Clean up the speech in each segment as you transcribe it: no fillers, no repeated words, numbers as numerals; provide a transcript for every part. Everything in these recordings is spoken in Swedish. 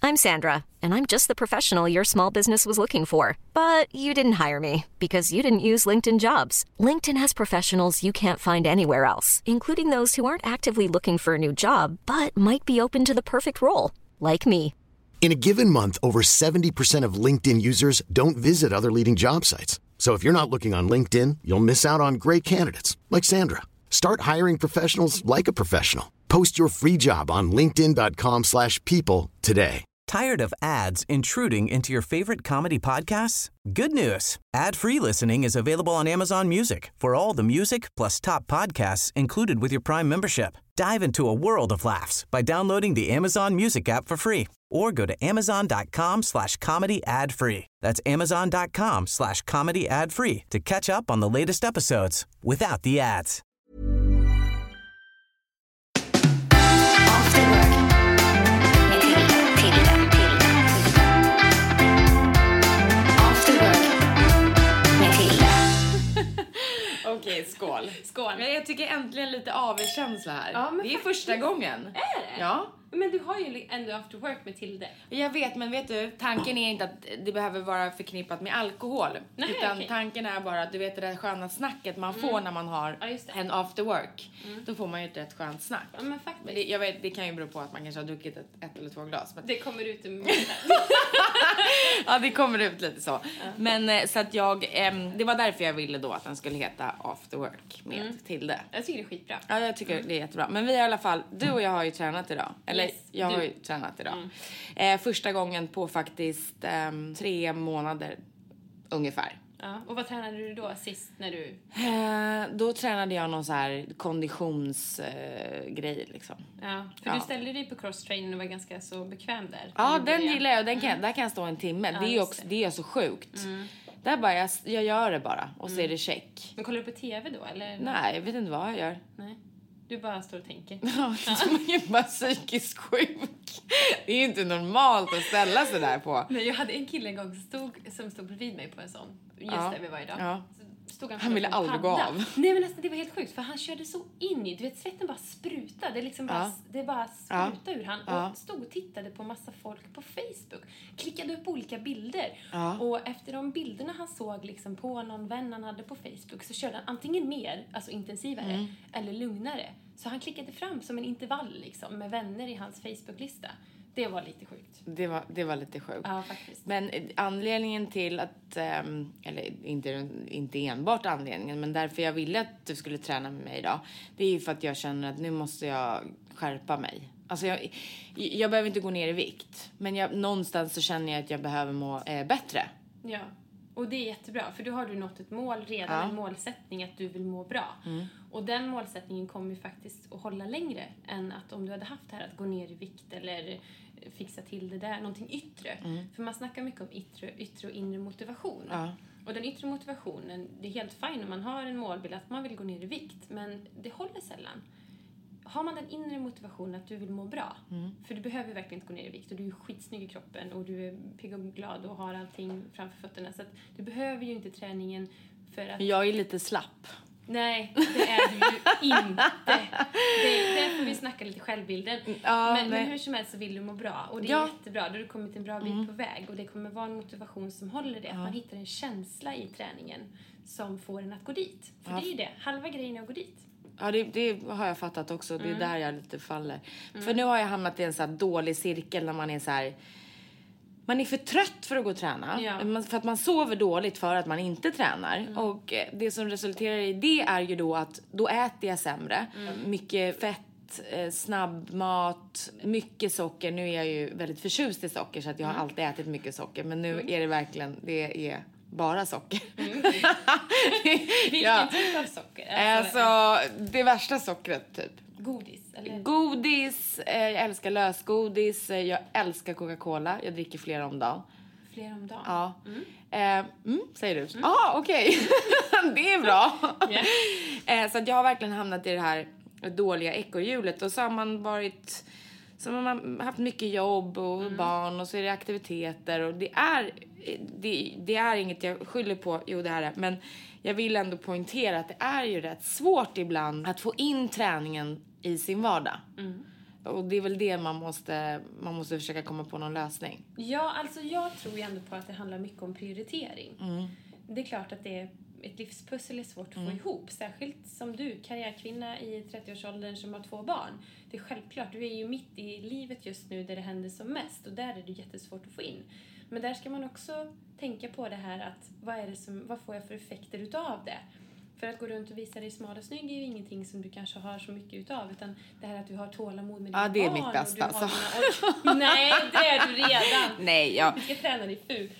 I'm Sandra, and I'm just the professional your small business was looking for. But you didn't hire me because you didn't use LinkedIn Jobs. LinkedIn has professionals you can't find anywhere else, including those who aren't actively looking for a new job, but might be open to the perfect role, like me. In a given month, over 70% of LinkedIn users don't visit other leading job sites. So if you're not looking on LinkedIn, you'll miss out on great candidates like Sandra. Start hiring professionals like a professional. Post your free job on linkedin.com/people today. Tired of ads intruding into your favorite comedy podcasts? Good news. Ad-free listening is available on Amazon Music for all the music plus top podcasts included with your Prime membership. Dive into a world of laughs by downloading the Amazon Music app for free or go to amazon.com/comedy ad-free. That's amazon.com/comedy ad-free to catch up on the latest episodes without the ads. Okej, skål. Skål. Men jag tycker äntligen lite avkänsla här. Ja, men det är faktiskt. första gången. Är det? Ja. Men du har ju ändå after work med Tilde. Jag vet, men vet du, tanken är inte att det behöver vara förknippat med alkohol. Nej, utan okej. tanken är bara att du vet det där sköna snacket man får när man har Ja, just det. en after work. Då får man ju ett rätt skönt snack. Ja, men faktiskt. Men jag vet, det kan ju bero på att man kanske har druckit ett eller två glas. Men... Det kommer ut ur ja, det kommer ut lite så. Men så att det var därför jag ville då att den skulle heta After Work med Tilde. Jag tycker det är skitbra. Ja, jag tycker det är jättebra. Men vi har i alla fall, du och jag har ju tränat idag. Eller Yes, jag har du. ju tränat idag. Första gången på faktiskt 3 månader ungefär. Ja. Och vad tränade du då sist när du... Då tränade jag någon så här konditionsgrej liksom. Ja, för du ställde dig på cross-training och var ganska så bekväm där. Ja, den gillar jag. Den där kan jag stå en timme. Det är ju också, det är så sjukt. Där bara, jag gör det bara och så är det check. Men kollar du på tv då eller? Nej, jag vet inte vad jag gör. Nej. Du bara står och tänker. Ja, man är ju bara psykiskt sjuk. Det är ju inte normalt att ställa sig där på. Nej, jag hade en kille en gång som stod bredvid mig på en sån. Just där vi var idag. Ja. Så stod Han ville aldrig gå av. Nej, men nästan, det var helt sjukt. För han körde så in i. Du vet, svetten bara sprutade. Det liksom bara, det bara sprutade ur han. Och stod och tittade på massa folk på Facebook. Klickade upp olika bilder. Och efter de bilderna han såg liksom på någon vän han hade på Facebook. Så körde han antingen mer, alltså intensivare. Eller lugnare. Så han klickade fram som en intervall liksom. Med vänner i hans Facebook-lista. Det var lite sjukt. Det var lite sjukt. Ja, faktiskt. Men anledningen till att, eller inte enbart anledningen, men därför jag ville att du skulle träna med mig idag, det är ju för att jag känner att nu måste jag skärpa mig. Alltså jag behöver inte gå ner i vikt, men någonstans så känner jag att jag behöver må bättre. Ja, och det är jättebra. För då har du nått ett mål redan, en målsättning att du vill må bra. Och den målsättningen kommer ju faktiskt att hålla längre än att om du hade haft det här att gå ner i vikt eller fixa till det där, någonting yttre. För man snackar mycket om yttre och inre motivation. Och den yttre motivationen, det är helt fint om man har en målbild att man vill gå ner i vikt, men det håller sällan. Har man den inre motivationen att du vill må bra, för du behöver verkligen inte gå ner i vikt och du är skitsnygg i kroppen och du är pigg och glad och har allting framför fötterna, så att du behöver ju inte träningen för att... Jag är lite slapp. Nej, det är du ju inte. Det är därför vi snackar lite självbilden. Men hur som helst så vill du må bra. Och det är jättebra. Då har du kommit en bra bit på väg. Och det kommer vara en motivation som håller det. Att man hittar en känsla i träningen som får en att gå dit. För det är ju det. Halva grejen är att gå dit. Ja, det har jag fattat också. Det är där jag lite faller. För nu har jag hamnat i en så här dålig cirkel när man är så här... Man är för trött för att gå och träna. Ja. För att man sover dåligt för att man inte tränar. Och det som resulterar i det är ju då att då äter jag sämre. Mycket fett, snabbmat, mycket socker. Nu är jag ju väldigt förtjust i socker så att jag har alltid ätit mycket socker. Men nu är det verkligen, det är bara socker. Vilken typ av socker? Alltså det värsta sockret typ. Godis? Eller? Godis, jag älskar lösgodis, jag älskar Coca-Cola, jag dricker flera om dagen. Flera om dagen? Ja. Säger du? Okej. Det är bra. Så att jag har verkligen hamnat i det här dåliga ekorrhjulet. Och så har man varit... Så man har haft mycket jobb och barn och så är det aktiviteter. Och det är inget jag skyller på, jo det här är. Men jag vill ändå poängtera att det är ju rätt svårt ibland att få in träningen i sin vardag. Och det är väl det man måste försöka komma på någon lösning. Ja, alltså jag tror ju ändå på att det handlar mycket om prioritering. Det är klart att ett livspussel är svårt att få ihop. Särskilt som du, karriärkvinna i 30-årsåldern som har 2 barn. Det är självklart, du är ju mitt i livet just nu där det händer som mest. Och där är det jättesvårt att få in. Men där ska man också tänka på det här att vad får jag för effekter utav det? För att gå runt och visa dig smal och snygg är ju ingenting som du kanske har så mycket utav. Utan det här att du har tålamod med dina barn. Ja, det är mitt bästa. Alltså. Nej, det är du redan. Nej, ja. Du ska träna dig ful.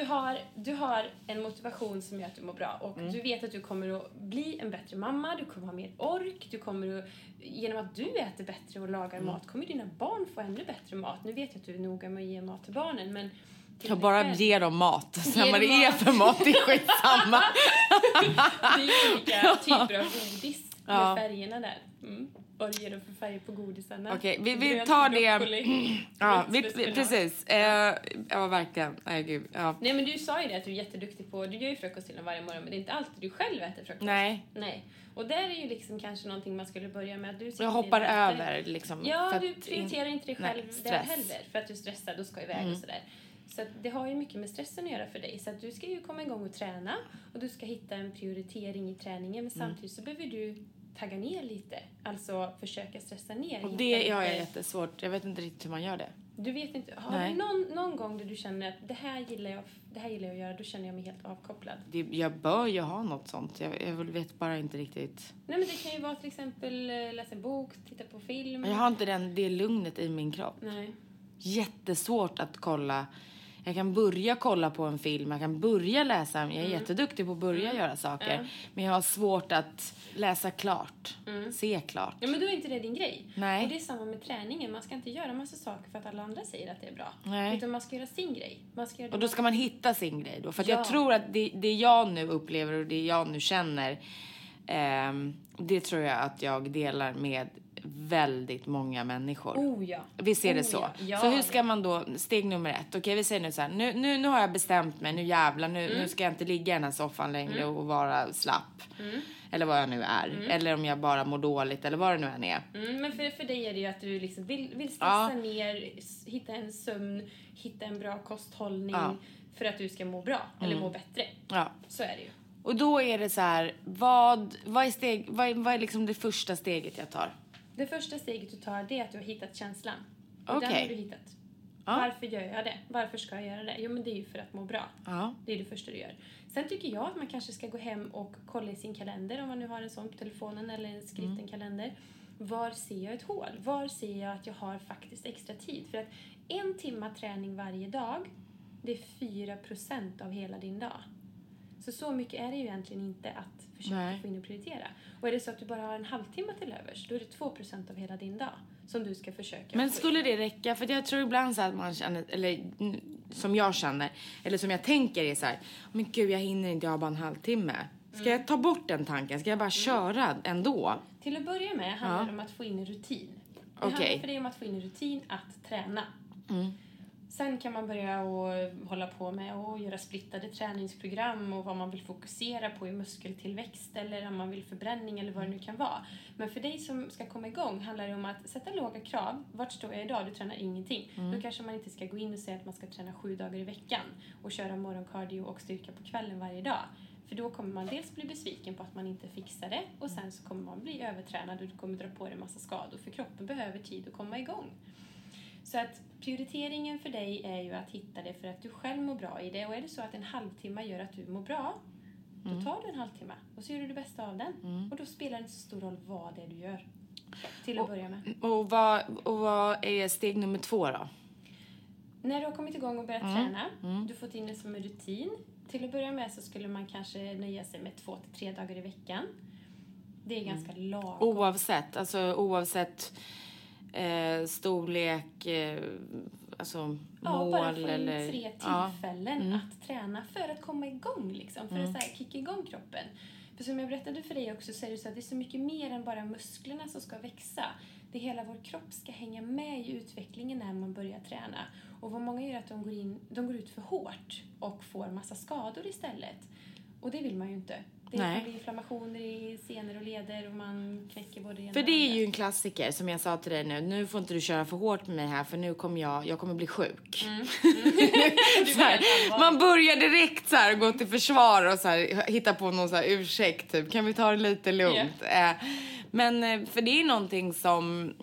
Du har en motivation som gör att du mår bra. Och du vet att du kommer att bli en bättre mamma. Du kommer ha mer ork. Du kommer att, genom att du äter bättre och lagar mat kommer dina barn få ännu bättre mat. Nu vet jag att du är noga med att ge mat till barnen. Men jag bara ger dem mat. Sen vad det är för mat, det är skitsamma. Det är olika typer av godis med färgerna där. Och ger dem för färger på godisarna. Okej, vi tar det. Ja, precis. Ja, verkligen. Nej, gud. Ja. Nej, men du sa ju det att du är jätteduktig på. Du gör ju frukost till varje morgon, men det är inte alltid du själv äter frukost. Nej. Och där är ju liksom kanske någonting man skulle börja med. Att du jag hoppar över liksom. Ja, du prioriterar inte dig själv där heller. För att du stressar, då ska iväg och sådär. Så att det har ju mycket med stressen att göra för dig. Så att du ska ju komma igång och träna. Och du ska hitta en prioritering i träningen. Men samtidigt så behöver du tagga ner lite. Alltså försöka stressa ner. Och det är jättesvårt. Jag vet inte riktigt hur man gör det. Du vet inte. Har du någon gång där du känner att det här gillar jag att göra. Då känner jag mig helt avkopplad. Jag bör ju ha något sånt. Jag vet bara inte riktigt. Nej, men det kan ju vara till exempel läsa en bok, titta på film. Jag har inte det lugnet i min kropp. Nej. Jättesvårt att kolla. Jag kan börja kolla på en film. Jag kan börja läsa. Jag är jätteduktig på att börja göra saker. Men jag har svårt att läsa klart. Se klart. Ja, men då är inte det din grej. Nej. Och det är samma med träningen. Man ska inte göra massa saker för att alla andra säger att det är bra. Nej. Utan man ska göra sin grej. Och då ska man hitta sin grej då. För att jag tror att det jag nu upplever och det jag nu känner. Det tror jag att jag delar med väldigt många människor. Oh ja. Vi ser det så. Ja, så hur ska man då, steg nummer 1. Okej, vi säger nu så här. Nu har jag bestämt mig. Nu jävlar, nu ska jag inte ligga i den här soffan längre och vara slapp. Eller vad jag nu är. Eller om jag bara mår dåligt. Eller vad det nu än är. Men för dig är det ju att du liksom vill stressa ner. Hitta en sömn. Hitta en bra kosthållning. För att du ska må bra. Eller må bättre. Ja. Så är det ju. Och då är det så här. Vad är liksom det första steget jag tar? Det första steget du tar, det är att du har hittat känslan. Okej. Den har du hittat. Varför gör jag det? Varför ska jag göra det? Jo, men det är ju för att må bra. Det är det första du gör. Sen tycker jag att man kanske ska gå hem och kolla i sin kalender. Om man nu har en sån på telefonen eller en skriften kalender. Var ser jag ett hål? Var ser jag att jag har faktiskt extra tid? För att 1 timme träning varje dag, det är 4% av hela din dag. Så mycket är det ju egentligen inte att försöka få in och prioritera. Och är det så att du bara har en halvtimme till övers, då är det 2% av hela din dag som du ska försöka. Men skulle det räcka? För jag tror ibland så att man känner, eller som jag känner, eller som jag tänker är så här, men gud, jag hinner inte, jag har bara en halvtimme. Ska jag ta bort den tanken? Ska jag bara köra ändå? Till att börja med handlar det om att få in en rutin. Det handlar för dig om att få in en rutin att träna. Sen kan man börja och hålla på med och göra splittade träningsprogram och vad man vill fokusera på i muskeltillväxt eller om man vill förbränning eller vad det nu kan vara. Men för dig som ska komma igång handlar det om att sätta låga krav. Vart står jag idag? Du tränar ingenting. Då kanske man inte ska gå in och säga att man ska träna 7 dagar i veckan och köra morgonkardio och styrka på kvällen varje dag. För då kommer man dels bli besviken på att man inte fixar det och sen så kommer man bli övertränad och du kommer dra på dig en massa skador för kroppen behöver tid att komma igång. Så att prioriteringen för dig är ju att hitta det för att du själv mår bra i det. Och är det så att en halvtimme gör att du mår bra, då tar du en halvtimme och så gör du det bästa av den. Och då spelar det inte så stor roll vad det är du gör till att börja med. Och vad är steg nummer 2 då? När du har kommit igång och börjat träna, du får in det som en rutin. Till att börja med så skulle man kanske nöja sig med 2 till 3 dagar i veckan. Det är ganska lagom. Oavsett storlek, alltså mål bara få in eller 3 tillfällen att träna för att komma igång liksom, för att så här kicka igång kroppen. För som jag berättade för dig också så är det så att det är så mycket mer än bara musklerna som ska växa. Det hela vår kropp ska hänga med i utvecklingen när man börjar träna. Och vad många gör är att de går ut för hårt och får massa skador istället. Och det vill man ju inte. Det kan bli inflammationer i senor och leder och man knäcker både ena. För det är ju en klassiker som jag sa till dig nu. Nu får inte du köra för hårt med mig här för nu kommer jag kommer bli sjuk. Så här, man börjar direkt så här, gå till försvar och så här, hitta på någon så här ursäkt typ. Kan vi ta det lite lugnt? Men för det är någonting som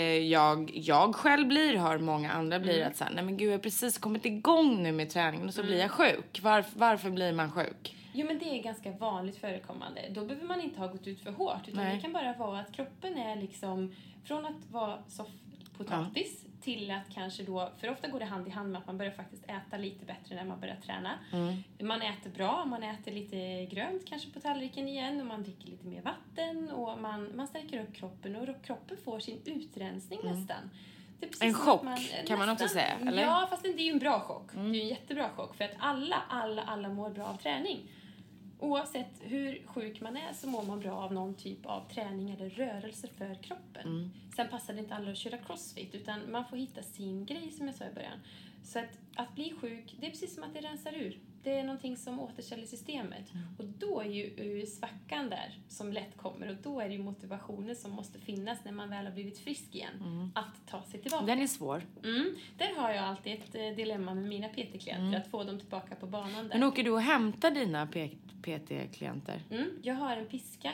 jag själv hör många andra blir att så här, nej men gud, jag har precis kommit igång nu med träningen och så blir jag sjuk. Varför blir man sjuk? Jo, men det är ganska vanligt förekommande. Då behöver man inte ha gått ut för hårt. Utan det kan bara vara att kroppen är liksom, från att vara potatis till att kanske då, för ofta går det hand i hand med att man börjar faktiskt äta lite bättre när man börjar träna. Man äter bra, man äter lite grönt kanske på tallriken igen och man dricker lite mer vatten och man stärker upp kroppen och kroppen får sin utrensning nästan. Det är precis en chock kan man också säga, eller? Ja, fast det är ju en bra chock. Det är ju en jättebra chock för att alla mår bra av träning. Oavsett hur sjuk man är så mår man bra av någon typ av träning eller rörelse för kroppen. Sen passar det inte alla att köra crossfit utan man får hitta sin grej som jag sa i början. Så att bli sjuk, det är precis som att det rensar ur. Det är någonting som återställer systemet. Och då är ju svackan där som lätt kommer. Och då är det ju motivationen som måste finnas när man väl har blivit frisk igen. Att ta sig tillbaka. Den är svår. Där har jag alltid ett dilemma med mina PT-klienter. Att få dem tillbaka på banan där. Men åker du och hämtar dina PT-klienter? Jag har en piska.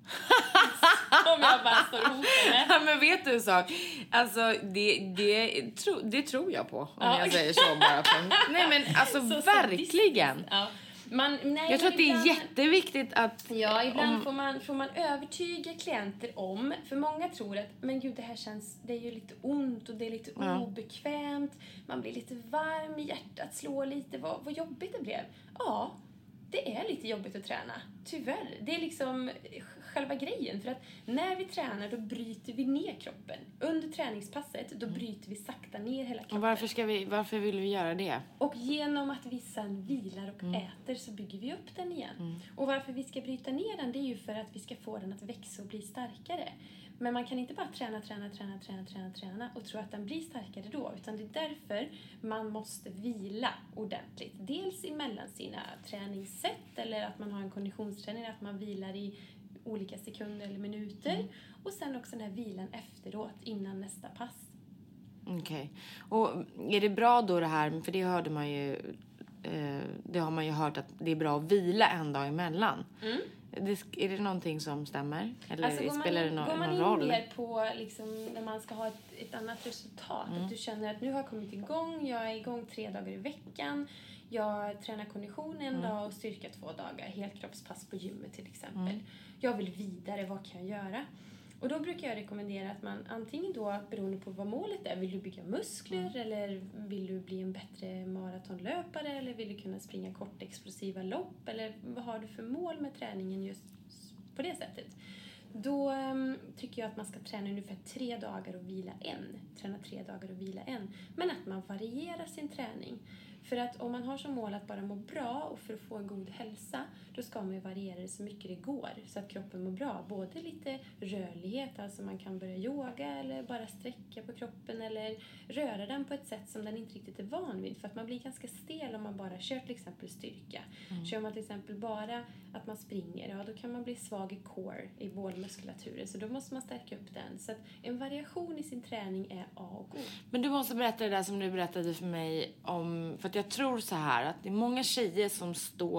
Om jag bara står och hotar med. Ja, men vet du en sak? Alltså, det tror jag på. Om jag säger så bara. Nej, men alltså verkligen. Ja. Jag tror att det är jätteviktigt att... Ja, ibland får man övertyga klienter om... För många tror att, men gud, det är ju lite ont och det är lite obekvämt. Man blir lite varm i hjärtat, slår lite. Vad jobbigt det blev. Ja, det är lite jobbigt att träna. Tyvärr. Det är liksom själva grejen. För att när vi tränar då bryter vi ner kroppen. Under träningspasset då bryter vi sakta ner hela kroppen. Och varför vill vi göra det? Och genom att vi sen vilar och äter så bygger vi upp den igen. Och varför vi ska bryta ner den, det är ju för att vi ska få den att växa och bli starkare. Men man kan inte bara träna och tro att den blir starkare då. Utan det är därför man måste vila ordentligt. Dels emellan sina träningssätt eller att man har en konditionsträning, att man vilar i olika sekunder eller minuter. Och sen också den här vilan efteråt innan nästa pass. Okej. Och är det bra då det här, för det hörde man ju, det har man ju hört att det är bra att vila en dag emellan. Är det någonting som stämmer? Eller alltså spelar det någon roll? Går man in mer på liksom, när man ska ha ett annat resultat. Att du känner att nu har jag kommit igång. Jag är igång 3 dagar i veckan. Jag tränar kondition en dag och styrka 2 dagar. Helkroppspass på gymmet till exempel. Jag vill vidare, vad kan jag göra? Och då brukar jag rekommendera att man antingen då, beroende på vad målet är, vill du bygga muskler eller vill du bli en bättre maratonlöpare eller vill du kunna springa kort explosiva lopp eller vad har du för mål med träningen just på det sättet? Då tycker jag att man ska träna ungefär 3 dagar och vila 1. Träna 3 dagar och vila 1. Men att man varierar sin träning. För att om man har som mål att bara må bra och för att få en god hälsa, då ska man ju variera det så mycket det går så att kroppen mår bra. Både lite rörlighet, alltså man kan börja yoga eller bara sträcka på kroppen eller röra den på ett sätt som den inte riktigt är van vid. För att man blir ganska stel om man bara kör till exempel styrka. Kör man till exempel bara att man springer, ja då kan man bli svag i core, i bålmuskulaturen. Så då måste man stärka upp den. Så att en variation i sin träning är A och O. Men du måste berätta det där som du berättade för mig om, för att jag tror så här att det är många tjejer som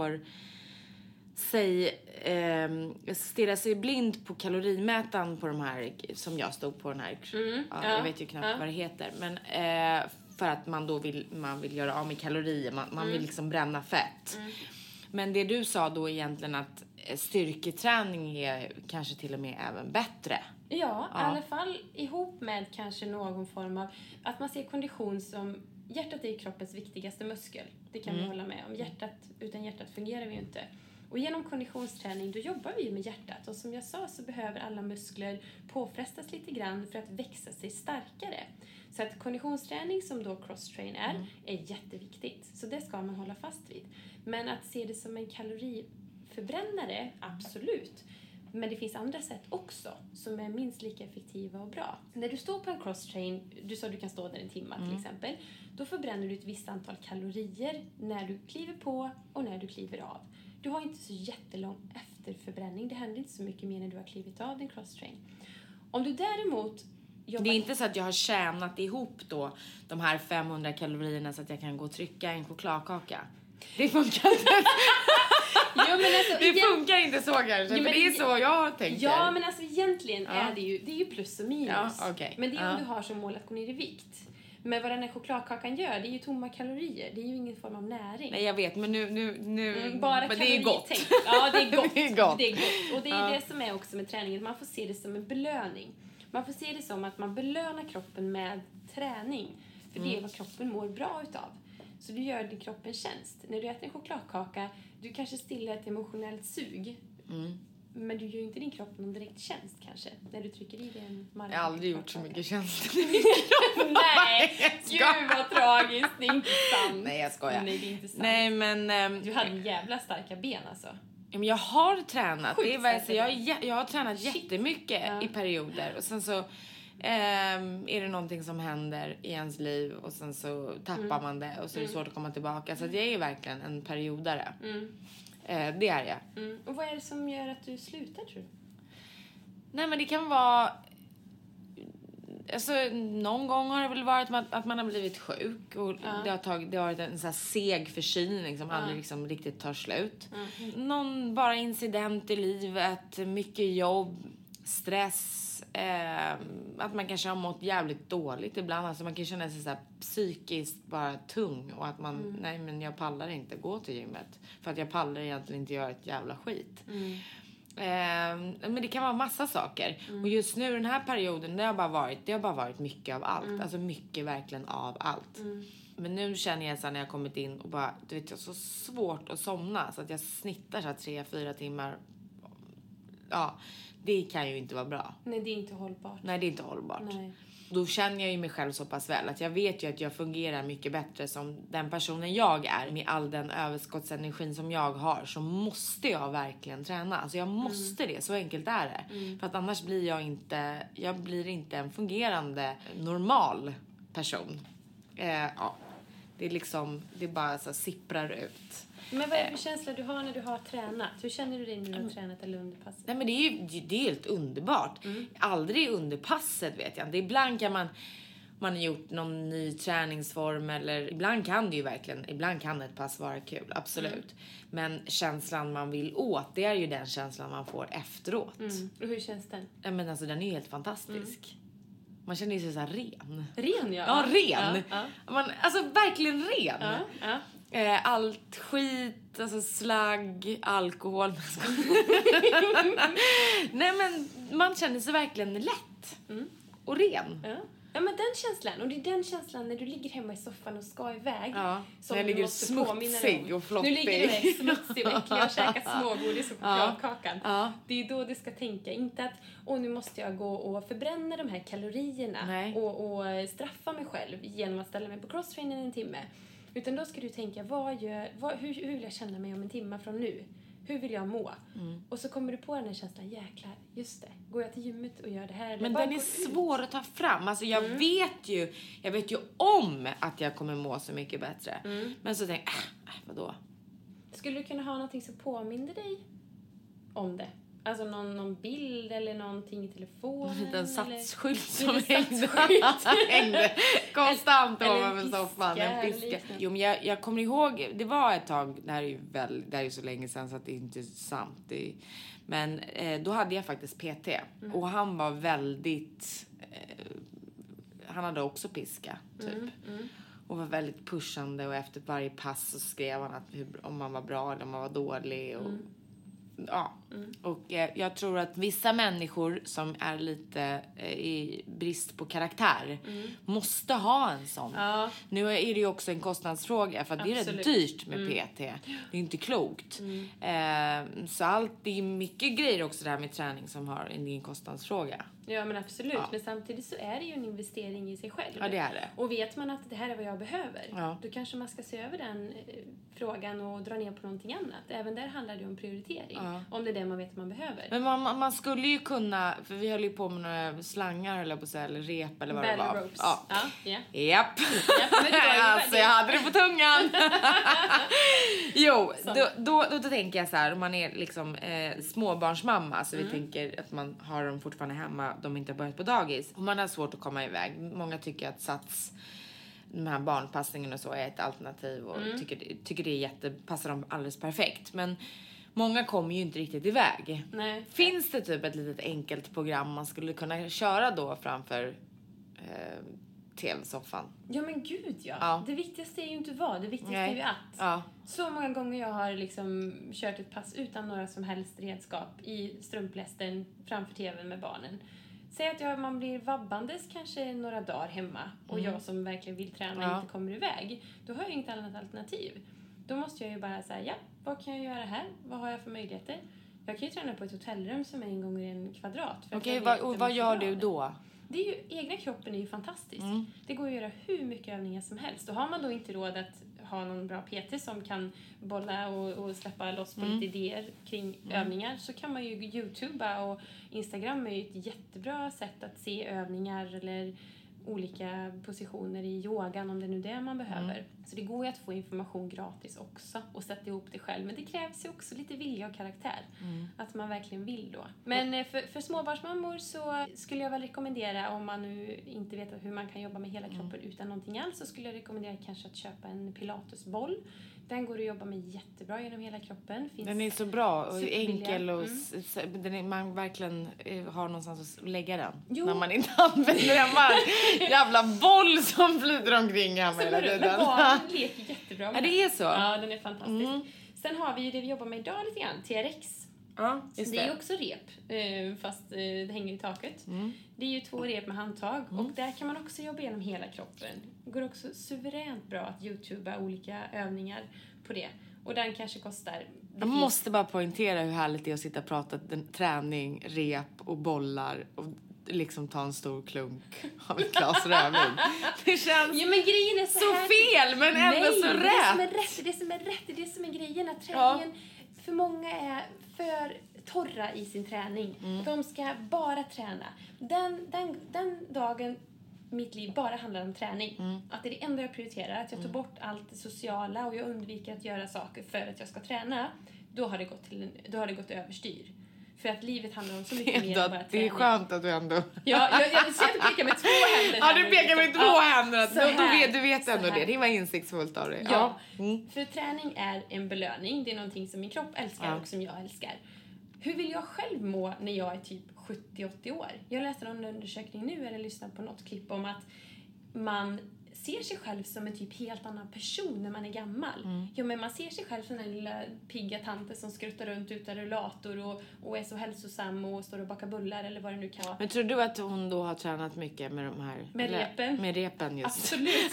stirrar sig blind på kalorimätaren på de här som jag stod på den här. Jag vet ju knappt vad det heter, men för att man då vill göra av med kalorier, man vill liksom bränna fett. Men det du sa då egentligen att styrketräning är kanske till och med även bättre. Ja, i alla fall ihop med kanske någon form av att man ser kondition som hjärtat är kroppens viktigaste muskel. Det kan vi hålla med om. Utan hjärtat fungerar vi ju inte. Och genom konditionsträning då jobbar vi med hjärtat. Och som jag sa så behöver alla muskler påfrestas lite grann för att växa sig starkare. Så att konditionsträning som då crosstrain är jätteviktigt. Så det ska man hålla fast vid. Men att se det som en kaloriförbrännare, absolut. Men det finns andra sätt också som är minst lika effektiva och bra. När du står på en crosstrain, du sa att du kan stå där en timme till exempel. Då förbränner du ett visst antal kalorier när du kliver på och när du kliver av. Du har inte så jättelång efterförbränning. Det händer inte så mycket mer när du har klivit av din crosstrain. Om du däremot jobbar... Det är inte så att jag har tjänat ihop då de här 500 kalorierna så att jag kan gå och trycka en chokladkaka. Det funkar inte. Det funkar inte så kanske, för det är så jag tänker. Ja, men alltså egentligen är det är ju plus och minus. Ja, okay. Men det är om du har som mål att gå ner i vikt. Men vad den här chokladkakan gör, det är ju tomma kalorier. Det är ju ingen form av näring. Nej, jag vet, men nu bara men det är gott. Ja, det är gott. Det är gott. Det är gott. Och det är det som är också med träningen. Man får se det som en belöning. Man får se det som att man belönar kroppen med träning. För det är vad kroppen mår bra utav. Så du gör din kropp en tjänst. När du äter en chokladkaka, du kanske stillar ett emotionellt sug. Men du gör ju inte din kropp någon direkt tjänst kanske. När du trycker i dig en marmor. Jag har aldrig gjort så mycket tjänster. Nej, gud vad tragiskt. Det är inte sant. Nej, jag skojar. Nej, det är inte sant. Nej, men... du hade jävla starka ben alltså. Men jag har tränat. Sjukt det är så jag har tränat jättemycket i perioder. Och sen så är det någonting som händer i ens liv. Och sen så tappar man det. Och så är det svårt att komma tillbaka. Så att jag är verkligen en periodare. Det är jag. Och vad är det som gör att du slutar, tror du? Nej, men det kan vara... Alltså, någon gång har det väl varit att man har blivit sjuk. Och det har varit en så här seg förkylning som aldrig liksom riktigt tar slut. Någon bara incident i livet. Mycket jobb. Stress. Att man kanske har mått jävligt dåligt ibland. Alltså man kan känna sig så här psykiskt bara tung. Och att man, nej men jag pallar inte gå till gymmet. För att jag pallar egentligen inte göra ett jävla skit. Men det kan vara massa saker. Och just nu den här perioden det har bara varit mycket av allt. Alltså mycket verkligen av allt. Men nu känner jag så när jag kommit in och bara, du vet jag så svårt att somna. Så att jag snittar så 3-4 timmar. Ja, det kan ju inte vara bra. Nej, det är inte hållbart. Nej, det är inte hållbart. Nej. Då känner jag ju mig själv så pass väl att jag vet ju att jag fungerar mycket bättre som den personen jag är. Med all den överskottsenergin som jag har så måste jag verkligen träna. Alltså jag måste det, så enkelt är det. För att annars blir jag blir inte en fungerande normal person. Ja, det är liksom, det bara så sipprar ut. Men vad är det för känsla du har när du har tränat? Hur känner du dig när du har tränat eller under passet? Nej, men det är helt underbart. Aldrig under passet vet jag. Ibland kan man har gjort någon ny träningsform eller ibland kan det ju verkligen, ibland kan ett pass vara kul, absolut. Men känslan man vill åt, det är ju den känslan man får efteråt. Och hur känns den? Ja, men alltså den är ju helt fantastisk. Man känner sig så här ren. Ren, ja. Ja, ren. Alltså verkligen ren. Ja. Allt skit, alltså slagg, alkohol. Nej, men man känner sig verkligen lätt och ren. Ja, men den känslan, och det är den känslan när du ligger hemma i soffan och ska iväg. Ja, som jag ligger smutsig och flottig. Nu ligger du smutsig och äcklig och käkar smågodis och chokladkakan. Ja. Det är då du ska tänka, inte att nu måste jag gå och förbränna de här kalorierna och straffa mig själv genom att ställa mig på crosstrainen en timme. Utan då ska du tänka, hur vill jag känna mig om en timme från nu? Hur vill jag må? Och så kommer du på den här känslan, jäklar, just det. Går jag till gymmet och gör det här? Men den är svår att ta fram. Alltså jag vet ju om att jag kommer må så mycket bättre. Men så tänker jag, vadå? Skulle du kunna ha någonting som påminner dig om det? Alltså någon bild eller någonting i telefonen? En liten satsskylt som hängde konstant ovanför soffan. En piska. Jo, men jag kommer ihåg, det var ett tag, det här är ju så länge sedan så att det är inte sant. Men då hade jag faktiskt PT. Och han var väldigt, han hade också piska typ. Och var väldigt pushande och efter varje pass så skrev han om man var bra eller om man var dålig och ja, och jag tror att vissa människor som är lite i brist på karaktär måste ha en sån. Ja. Nu är det ju också en kostnadsfråga för att det är rätt dyrt med PT. Det är inte klokt. Så det är mycket grejer också där med träning som har en kostnadsfråga. Ja, men absolut. Ja. Men samtidigt så är det ju en investering i sig själv. Ja, det är det. Och vet man att det här är vad jag behöver, då kanske man ska se över den frågan och dra ner på någonting annat. Även där handlar det om prioritering. Ja. Om det är det man vet man behöver. Men man skulle ju kunna, för vi höll ju på med några slangar eller på så eller rep eller vad det var. Ropes. Ja. Ja. Japp. Alltså jag hade det på tungan. Jo, då tänker jag så här, om man är liksom småbarnsmamma, så vi tänker att man har dem fortfarande hemma, de inte har börjat på dagis. Och man har svårt att komma iväg. Många tycker att Sats, de här barnpassningen och så, är ett alternativ och tycker det passar dem alldeles perfekt. Men många kommer ju inte riktigt iväg. Nej. Finns det typ ett litet enkelt program man skulle kunna köra då framför tv-soffan? Ja men gud ja. Det viktigaste är ju inte vad, det viktigaste är ju att. Ja. Så många gånger jag har liksom kört ett pass utan några som helst redskap i strumplästen framför tvn med barnen. Säg att man blir vabbandes kanske några dagar hemma och jag som verkligen vill träna inte kommer iväg. Då har jag inget annat alternativ. Då måste jag ju bara säga, vad kan jag göra här? Vad har jag för möjligheter? Jag kan ju träna på ett hotellrum som är 1 gånger 1 kvadrat. Okej, vad gör du då? Det är ju, egna kroppen är ju fantastisk. Det går att göra hur mycket övningar som helst. Och har man då inte råd att ha någon bra PT som kan bolla och släppa loss på lite idéer kring övningar, så kan man ju YouTubea, och Instagram är ju ett jättebra sätt att se övningar eller olika positioner i yogan, om det är nu det man behöver. Så det går ju att få information gratis också och sätta ihop det själv. Men det krävs ju också lite vilja och karaktär. Att man verkligen vill då. Men för småbarnsmammor så skulle jag väl rekommendera, om man nu inte vet hur man kan jobba med hela kroppen utan någonting alls, så skulle jag rekommendera kanske att köpa en pilatesboll. Den går att jobba med jättebra genom hela kroppen. Den är så bra och enkel och man verkligen har någonstans att lägga den. Jo. När man inte använder den jävla boll som flyter omkring hemma hela tiden. Men barnen leker jättebra med. Ja, det är så. Ja, den är fantastisk. Sen har vi ju det vi jobbar med idag lite grann, TRX. Ja, just det är också rep, fast det hänger i taket. Det är ju 2 rep med handtag. Och där kan man också jobba genom hela kroppen. Det går också suveränt bra att YouTubea olika övningar på det. Och den kanske kostar... Jag måste bara poängtera hur härligt det är att sitta och prata träning, rep och bollar och liksom ta en stor klunk av ett glas rödvin. Det känns men grejen är så fel, men ändå så rätt. Det är det som är grejen, att träningen för många är för torra i sin träning. De ska bara träna. Den dagen mitt liv bara handlar om träning. Att det är det enda jag prioriterar. Att jag tar bort allt det sociala och jag undviker att göra saker för att jag ska träna. Då har det gått överstyr. För att livet handlar om så mycket mer än bara träning. Det är skönt att du ändå... Jag pekar med 2 händer. Ja, du pekar med 2 händer. Du vet ändå det. Det var insiktsfullt av dig. Ja. För träning är en belöning. Det är någonting som min kropp älskar och som jag älskar. Hur vill jag själv må när jag är typ 70-80 år? Jag läste någon undersökning nu eller lyssnade på något klipp om att man ser sig själv som en typ helt annan person när man är gammal. Ja, men man ser sig själv som den lilla pigga tanten som skruttar runt utan rullator och är så hälsosam och står och bakar bullar eller vad det nu kan vara. Men tror du att hon då har tränat mycket med de här... Med repen? Med repen, just. Absolut.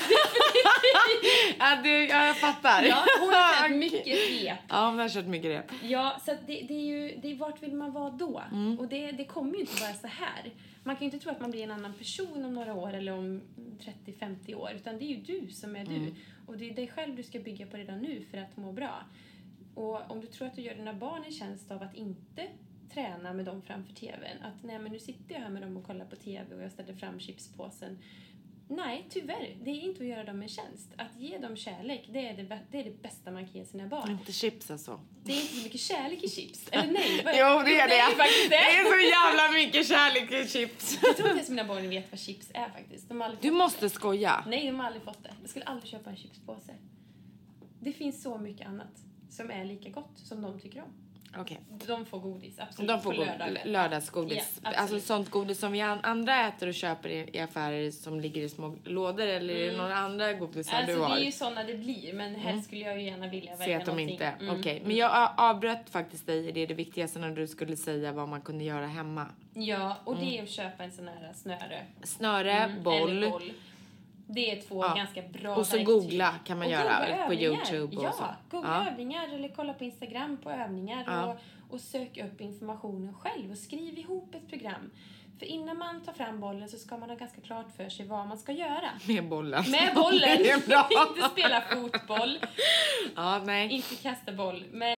Jag fattar. Ja, hon har kört mycket rep. Ja, hon har kört mycket rep. Ja, så att det är ju vart vill man vara då? Och det kommer ju inte bara så här. Man kan ju inte tro att man blir en annan person om några år eller om 30-50 år. Utan det är ju du som är du. Och det är dig själv du ska bygga på redan nu för att må bra. Och om du tror att du gör dina barn en tjänst av att inte träna med dem framför tvn. Att nej, men nu sitter jag här med dem och kollar på tv och jag ställer fram chipspåsen. Nej, tyvärr. Det är inte att göra dem en tjänst. Att ge dem kärlek, det är det bästa man kan ge sina barn. Inte chips alltså. Det är inte så mycket kärlek i chips. Eller nej. Jo, det är det. Det är så jävla mycket kärlek i chips. Jag tror inte ens mina barn vet vad chips är faktiskt. Du måste skoja. Nej, de har aldrig fått det. Jag skulle aldrig köpa en chipspåse. Det finns så mycket annat som är lika gott som de tycker om. Okay. De får godis, absolut. De får lördagsgodis. Ja, alltså sånt godis som vi andra äter och köper i affärer som ligger i små lådor eller några andra godisar alltså, du har. Det är ju sådana det blir, men helst skulle jag ju gärna vilja välja att de någonting. Inte. Okej. Men jag avbröt faktiskt dig i det viktigaste när du skulle säga vad man kunde göra hemma. Ja, och det är att köpa en sån här snöre. Snöre, boll. Eller boll. Det är 2 ganska bra och så verktyg. Googla kan man göra på YouTube och så. Googla övningar eller kolla på Instagram på övningar och sök upp informationen själv och skriv ihop ett program. För innan man tar fram bollen så ska man ha ganska klart för sig vad man ska göra. Med bollen. Med bollen. Inte spela fotboll. Nej. Inte kasta boll. Men...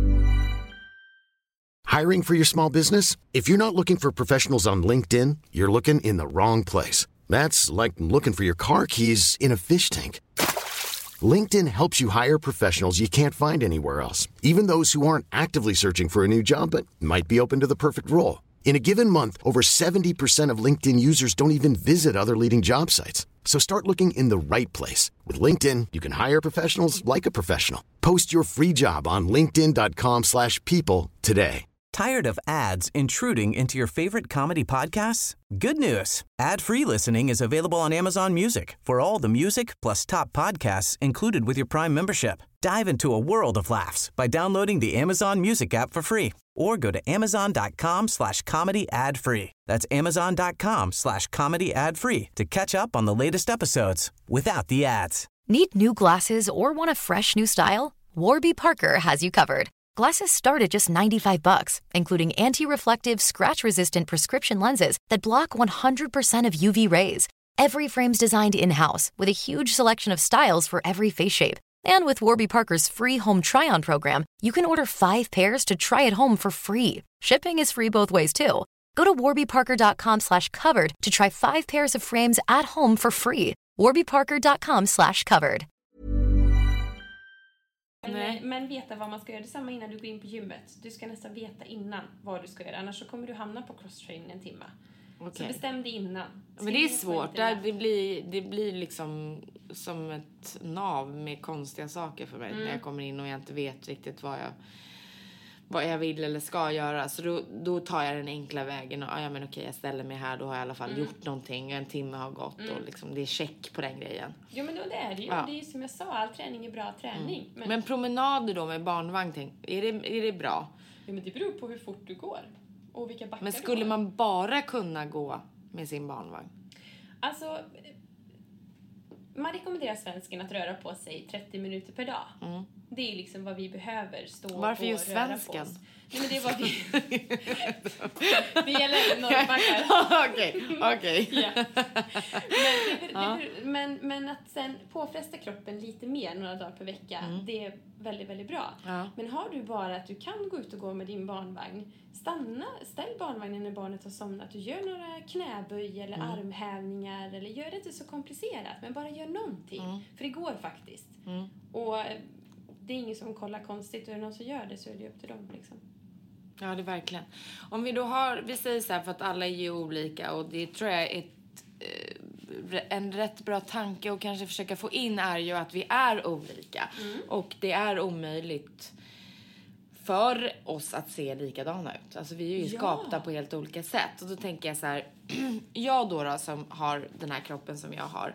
Hiring for your small business? If you're not looking for professionals on LinkedIn, you're looking in the wrong place. That's like looking for your car keys in a fish tank. LinkedIn helps you hire professionals you can't find anywhere else, even those who aren't actively searching for a new job but might be open to the perfect role. In a given month, over 70% of LinkedIn users don't even visit other leading job sites. So start looking in the right place. With LinkedIn, you can hire professionals like a professional. Post your free job on linkedin.com/people today. Tired of ads intruding into your favorite comedy podcasts? Good news. Ad-free listening is available on Amazon Music for all the music plus top podcasts included with your Prime membership. Dive into a world of laughs by downloading the Amazon Music app for free or go to amazon.com/comedy ad-free. That's amazon.com/comedy ad-free to catch up on the latest episodes without the ads. Need new glasses or want a fresh new style? Warby Parker has you covered. Glasses start at just $95, including anti-reflective, scratch-resistant prescription lenses that block 100% of UV rays. Every frame's designed in-house with a huge selection of styles for every face shape. And with Warby Parker's free home try-on program, you can order 5 pairs to try at home for free. Shipping is free both ways, too. Go to warbyparker.com/covered to try 5 pairs of frames at home for free. warbyparker.com/covered. Men veta vad man ska göra. Detsamma innan du går in på gymmet. Du ska nästan veta innan vad du ska göra. Annars så kommer du hamna på cross-training en timme. Okay. Så bestäm dig innan. Men det är svårt. Det blir liksom som ett nav med konstiga saker för mig. När jag kommer in och jag inte vet riktigt vad jag vill eller ska göra. Så då tar jag den enkla vägen. Och men okej, jag ställer mig här. Då har jag i alla fall gjort någonting. En timme har gått. Och liksom, det är check på den grejen. Jo, men då det är det ju. Ja. Det är ju som jag sa. All träning är bra träning. Men promenader då med barnvagn. Är det bra? Ja, men det beror på hur fort du går. Och vilka backar. Men skulle man bara kunna gå med sin barnvagn? Alltså, man rekommenderar svensken att röra på sig 30 minuter per dag. Det är liksom vad vi behöver stå. Varför och just röra svensken? på oss. Nej, men det är vad vi... det gäller norrbackar. Okej. Ja. Men att sen påfresta kroppen lite mer några dagar per vecka, det är väldigt, väldigt bra. Ja. Men har du bara att du kan gå ut och gå med din barnvagn, ställ barnvagnen när barnet har somnat och gör några knäböj eller armhävningar, eller gör det inte så komplicerat, men bara gör någonting. För det går faktiskt. Och det är ingen som kollar konstigt, och är det någon som gör det så är det upp till dem liksom. Ja, det är verkligen. Om vi då vi säger så här, för att alla är ju olika, och det tror jag är en rätt bra tanke och kanske försöka få in är ju att vi är olika. Och det är omöjligt för oss att se likadana ut. Alltså vi är ju skapta på helt olika sätt. Och då tänker jag så här, jag då som har den här kroppen som jag har.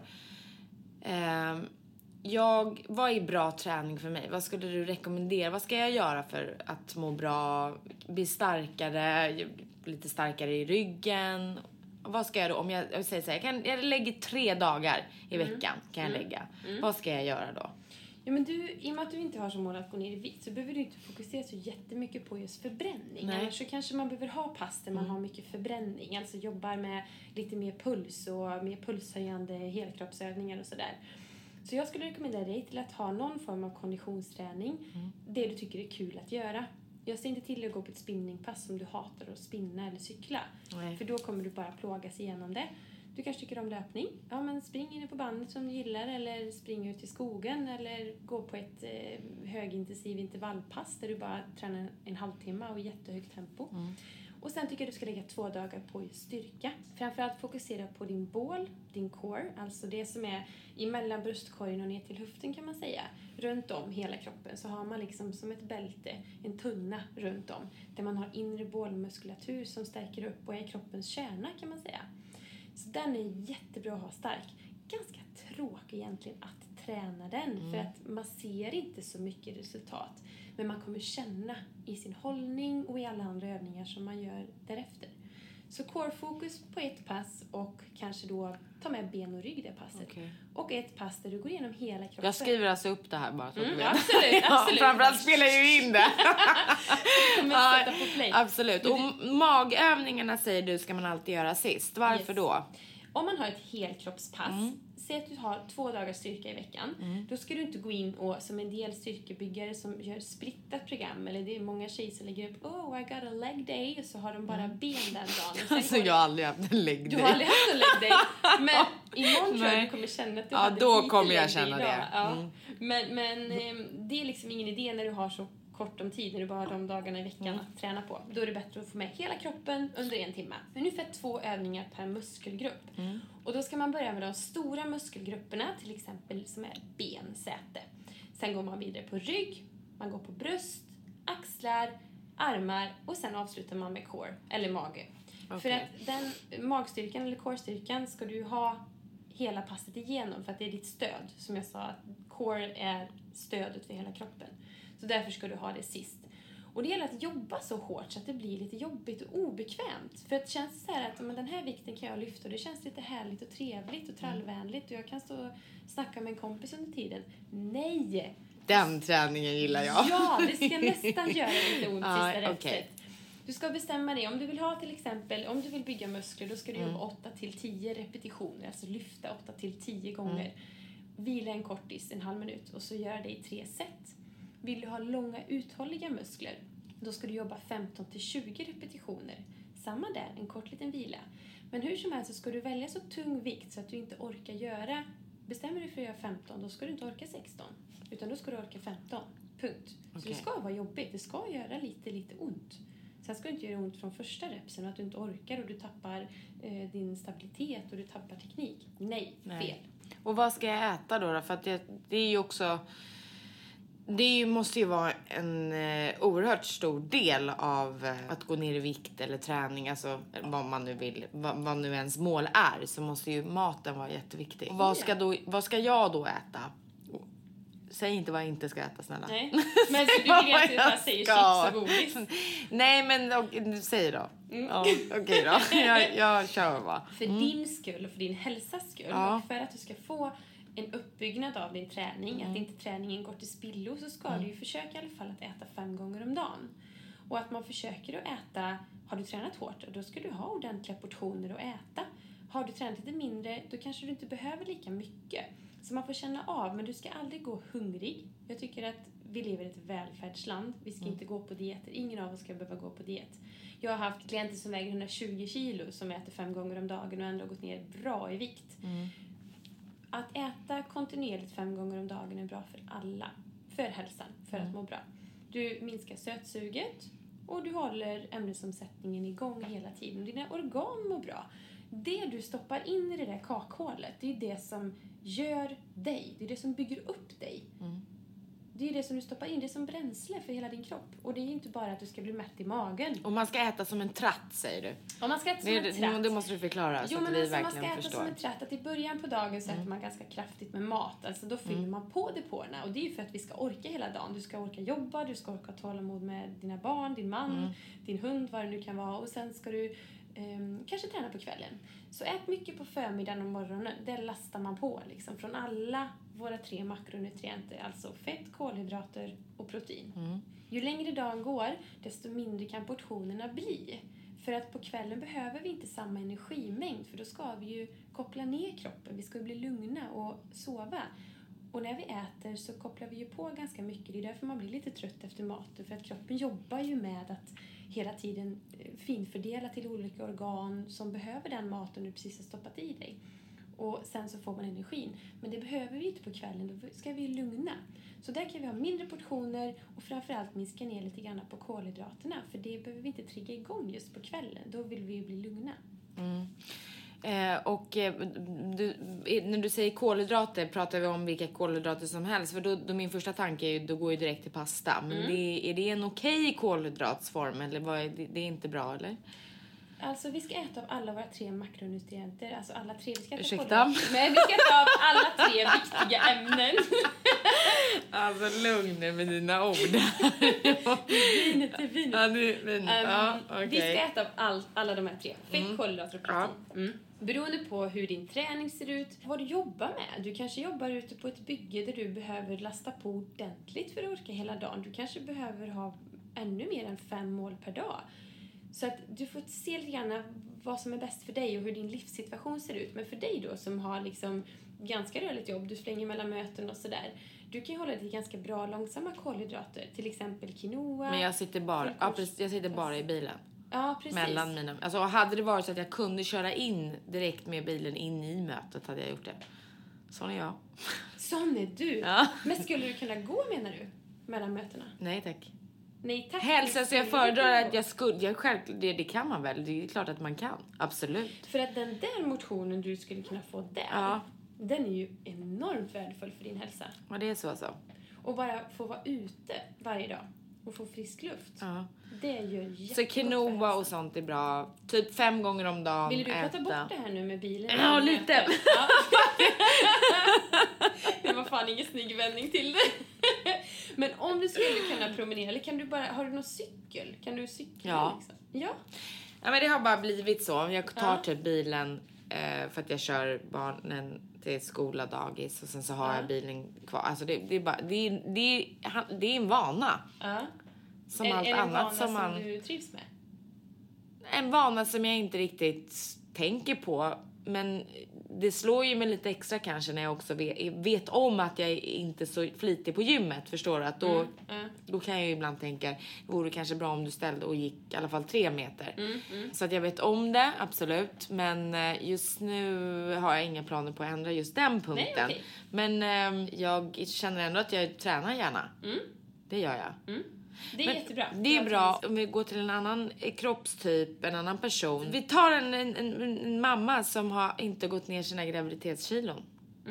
Vad är bra träning för mig? Vad skulle du rekommendera? Vad ska jag göra för att må bra, bli starkare, lite starkare i ryggen? Vad ska jag då? Om jag säger så här, jag lägger 3 dagar i veckan kan jag lägga. Vad ska jag göra då? Ja, men i och med att du inte har som mål att gå ner i vikt, så behöver du inte fokusera så jättemycket på just förbränning. Annars så kanske man behöver ha pass där man har mycket förbränning. Alltså jobbar med lite mer puls och mer pulshöjande helkroppsövningar och sådär. Så jag skulle rekommendera dig till att ha någon form av konditionsträning. Det du tycker är kul att göra. Jag ser inte till att gå på ett spinningpass om du hatar att spinna eller cykla. Nej. För då kommer du bara plågas igenom det. Du kanske tycker om löpning. Ja, men spring inne på bandet som du gillar. Eller spring ut i skogen. Eller gå på ett högintensiv intervallpass där du bara tränar en halvtimme och jättehögt tempo. Och sen tycker jag du ska lägga 2 dagar på styrka. Framförallt fokusera på din bål, din core. Alltså det som är emellan bröstkorgen och ner till höften kan man säga. Runt om hela kroppen så har man liksom som ett bälte, en tunna runt om. Där man har inre bålmuskulatur som stärker upp och är kroppens kärna kan man säga. Så den är jättebra att ha stark. Ganska tråkig egentligen att träna den. För att man ser inte så mycket resultat. Men man kommer känna i sin hållning och i alla andra övningar som man gör därefter. Så core-fokus på ett pass och kanske då ta med ben och rygg det passet. Okay. Och ett pass där du går igenom hela kroppen. Jag skriver alltså upp det här bara så att du vet. Absolut. Framförallt spelar jag ju in det. Sätta på play. Absolut. Och magövningarna säger du ska man alltid göra sist. Varför då? Om man har ett helkroppspass säg att du har 2 dagars styrka i veckan. Då ska du inte gå in och som en del styrkebyggare som gör splittat program. Eller det är många tjejer som lägger upp, I got a leg day. Och så har de bara ben den dagen. Alltså jag har aldrig haft en leg day. Du har aldrig haft en leg day. Men imorgon tror jag du kommer känna att du hade då lite kommer jag leg känna day det. Ja. Men det är liksom ingen idé när du har så kort om tid, när du bara har de dagarna i veckan att träna på. Då är det bättre att få med hela kroppen under 1 timme. Ungefär 2 övningar per muskelgrupp. Och då ska man börja med de stora muskelgrupperna, till exempel som är ben, säte. Sen går man vidare på rygg, man går på bröst, axlar, armar och sen avslutar man med core, eller mage. Okay. För att den magstyrkan eller core-styrkan ska du ha hela passet igenom, för att det är ditt stöd. Som jag sa, att core är stödet för hela kroppen. Så därför ska du ha det sist. Och det gäller att jobba så hårt så att det blir lite jobbigt och obekvämt. För att det känns så här att den här vikten kan jag lyfta och det känns lite härligt och trevligt och trallvänligt. Och jag kan stå och snacka med en kompis under tiden. Nej! Den träningen gillar jag. Ja, det ska nästan göra lite ont sista repset. Okay. Du ska bestämma dig. Om du vill ha till exempel, om du vill bygga muskler, då ska du jobba 8-10 repetitioner. Alltså lyfta 8-10 gånger. Vila en kortis, en halv minut. Och så göra det i 3 set. Vill du ha långa uthålliga muskler, då ska du jobba 15-20 repetitioner. Samma där, en kort liten vila. Men hur som helst så ska du välja så tung vikt så att du inte orkar göra. Bestämmer du för att göra 15, då ska du inte orka 16. Utan då ska du orka 15. Punkt. Okay. Så det ska vara jobbigt. Det ska göra lite ont. Sen ska det inte göra ont från första repsen, att du inte orkar och du tappar din stabilitet och du tappar teknik. Nej, fel. Och vad ska jag äta då? För att det är ju också... Det måste ju vara en oerhört stor del av att gå ner i vikt eller träning, alltså vad man nu vill, vad nu ens mål är, så måste ju maten vara jätteviktig. Och vad ska jag då äta? Säg inte vad jag inte ska äta, snälla. Nej, men du vill inte bara säga chips och godis. Nej, men säg då. Ja, okej då. Jag kör va. För din skull och för din hälsas skull, och för att du ska få en uppbyggnad av din träning, att inte träningen går till spillo, så ska du ju försöka i alla fall att äta 5 gånger om dagen. Och att man försöker att äta, har du tränat hårt, då ska du ha ordentliga portioner att äta. Har du tränat lite mindre, då kanske du inte behöver lika mycket. Så man får känna av, men du ska aldrig gå hungrig. Jag tycker att vi lever i ett välfärdsland. Vi ska inte gå på dieter. Ingen av oss ska behöva gå på diet. Jag har haft klienter som väger 120 kilo som äter 5 gånger om dagen och ändå gått ner bra i vikt. Att äta kontinuerligt 5 gånger om dagen är bra för alla. För hälsan, för att må bra. Du minskar sötsuget och du håller ämnesomsättningen igång hela tiden. Dina organ mår bra. Det du stoppar in i det där kakhålet, det är det som gör dig. Det är det som bygger upp dig. Det är det som du stoppar in, det är som bränsle för hela din kropp. Och det är inte bara att du ska bli mätt i magen. Och man ska äta som en tratt, säger du. Och man ska äta som en tratt. Det måste du förklara så att vi verkligen förstår. Man ska äta som en tratt. Att i början på dagen så äter man ganska kraftigt med mat. Alltså då fyller man på depåerna. Och det är ju för att vi ska orka hela dagen. Du ska orka jobba, du ska orka tålamod med dina barn, din man, din hund, vad det nu kan vara. Och sen ska du kanske träna på kvällen. Så ät mycket på förmiddagen och morgonen. Det lastar man på liksom, från alla våra 3 makronutrienter. Alltså fett, kolhydrater och protein. Ju längre dagen går, desto mindre kan portionerna bli. För att på kvällen behöver vi inte samma energimängd. För då ska vi ju koppla ner kroppen. Vi ska bli lugna och sova. Och när vi äter så kopplar vi ju på ganska mycket. Det är därför man blir lite trött efter maten. För att kroppen jobbar ju med att hela tiden finfördela till olika organ som behöver den maten du precis har stoppat i dig. Och sen så får man energin. Men det behöver vi inte på kvällen. Då ska vi lugna. Så där kan vi ha mindre portioner och framförallt minska ner lite grann på kolhydraterna. För det behöver vi inte trigga igång just på kvällen. Då vill vi ju bli lugna. När du säger kolhydrater pratar vi om vilka kolhydrater som helst. För då min första tanke är ju, då går ju direkt till pasta. Men är det en okej kolhydratsform? Eller det är inte bra, eller? Alltså vi ska äta av alla våra 3 makronutrienter. Alltså alla 3. Vi ska äta ursäkta? Men vi ska äta av alla 3 viktiga ämnen. Alltså lugn med dina ord. Vinet är vinet. Okay. Vi ska äta av alla de här 3. Fett, kolhydrater och protein. Beroende på hur din träning ser ut, vad du jobbar med. Du kanske jobbar ute på ett bygge där du behöver lasta på ordentligt för att orka hela dagen. Du kanske behöver ha ännu mer än 5 mål per dag. Så att du får se lite grann vad som är bäst för dig och hur din livssituation ser ut. Men för dig då som har liksom ganska rörligt jobb, du slänger mellan möten och sådär. Du kan ju hålla dig ganska bra långsamma kolhydrater, till exempel quinoa. Men jag sitter bara i bilen. Ja, precis. Mellan mina, alltså hade det varit så att jag kunde köra in direkt med bilen in i mötet hade jag gjort det. Sån är jag. Sån är du? Ja. Men skulle du kunna gå, menar du, mellan mötena? Nej tack. Nej tack. Hälsa, så jag föredrar att jag skulle, självklart, det kan man väl, det är klart att man kan, absolut. För att den där motionen du skulle kunna få där, den är ju enormt värdefull för din hälsa. Ja, det är så alltså. Och bara få vara ute varje dag och få frisk luft. Ja. Det gör jättegott. Så quinoa och sånt är bra. Typ 5 gånger om dagen. Vill du prata bort det här nu med bilen? Ja, lite. Ja. Det var fan ingen snygg vändning till det. Men om du skulle kunna promenera, eller kan du bara, har du någon cykel? Kan du cykla? Ja. Liksom? Ja. Ja, men det har bara blivit så. Jag tar typ bilen för att jag kör barnen till skola, dagis. Och sen så har jag bilen kvar. Alltså det är bara, det är en vana. Ja. Som allt annat som man... du trivs med? En vana som jag inte riktigt tänker på. Men det slår ju mig lite extra kanske när jag också vet om att jag inte är så flitig på gymmet. Förstår du? Att då kan jag ju ibland tänka, det vore kanske bra om du ställde och gick i alla fall 3 meter. Så att jag vet om det, absolut. Men just nu har jag inga planer på att ändra just den punkten. Nej, okay. Men jag känner ändå att jag tränar gärna. Det gör jag. Det är jättebra. Det är bra om vi går till en annan kroppstyp, en annan person. Vi tar en mamma som har inte gått ner sina graviditetskilon.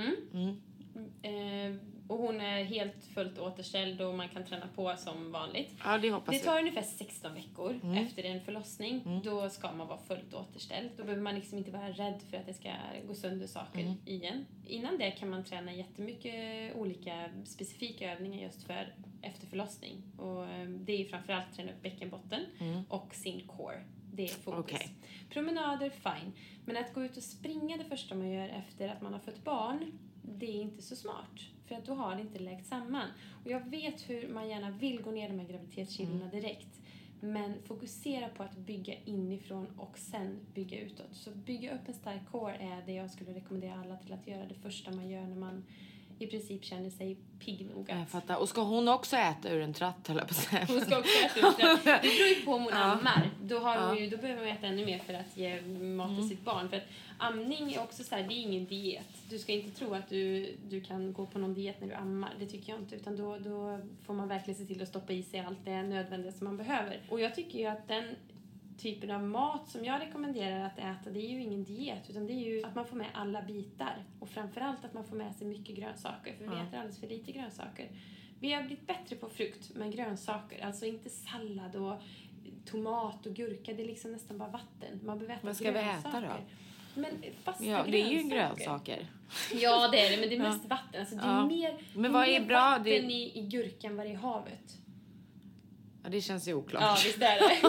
Och hon är helt fullt återställd och man kan träna på som vanligt. Ja, det hoppas det tar ungefär 16 veckor efter en förlossning. Då ska man vara fullt återställd. Då behöver man liksom inte vara rädd för att det ska gå sönder saker igen. Innan det kan man träna jättemycket olika specifika övningar just för efter förlossning. Och det är framförallt träna upp bäckenbotten och sin core. Det är fokus. Okay. Promenader, fine. Men att gå ut och springa det första man gör efter att man har fått barn, det är inte så smart. För att då har det inte läkt samman. Och jag vet hur man gärna vill gå ner de här graviditetskilorna direkt. Men fokusera på att bygga inifrån och sen bygga utåt. Så bygga upp en stark core är det jag skulle rekommendera alla till att göra det första man gör när man i princip känner sig pigg nog. Jag fattar. Och ska hon också äta ur en tratt, höll jag på att säga. Hon ska också äta ur en tratt. Det beror ju på om hon ammar. Då behöver man äta ännu mer för att ge mat till sitt barn. För att amning är också så här, det är ingen diet. Du ska inte tro att du kan gå på någon diet när du ammar. Det tycker jag inte. Utan då får man verkligen se till att stoppa i sig allt det nödvändiga som man behöver. Och jag tycker ju att den typen av mat som jag rekommenderar att äta, det är ju ingen diet, utan det är ju att man får med alla bitar. Och framförallt att man får med sig mycket grönsaker, för vi äter alldeles för lite grönsaker. Vi har blivit bättre på frukt, men grönsaker, alltså inte sallad och tomat och gurka, det är liksom nästan bara vatten. Man behöver äta. Vad ska grönsaker. Vi äta då? Men fasta grönsaker. Det är ju grönsaker. Ja, det är det, men det är mest vatten. Alltså, det är mer, men vad är bra? Vatten i gurkan vad det är i havet. Ja, det känns ju oklart. Ja, visst är det.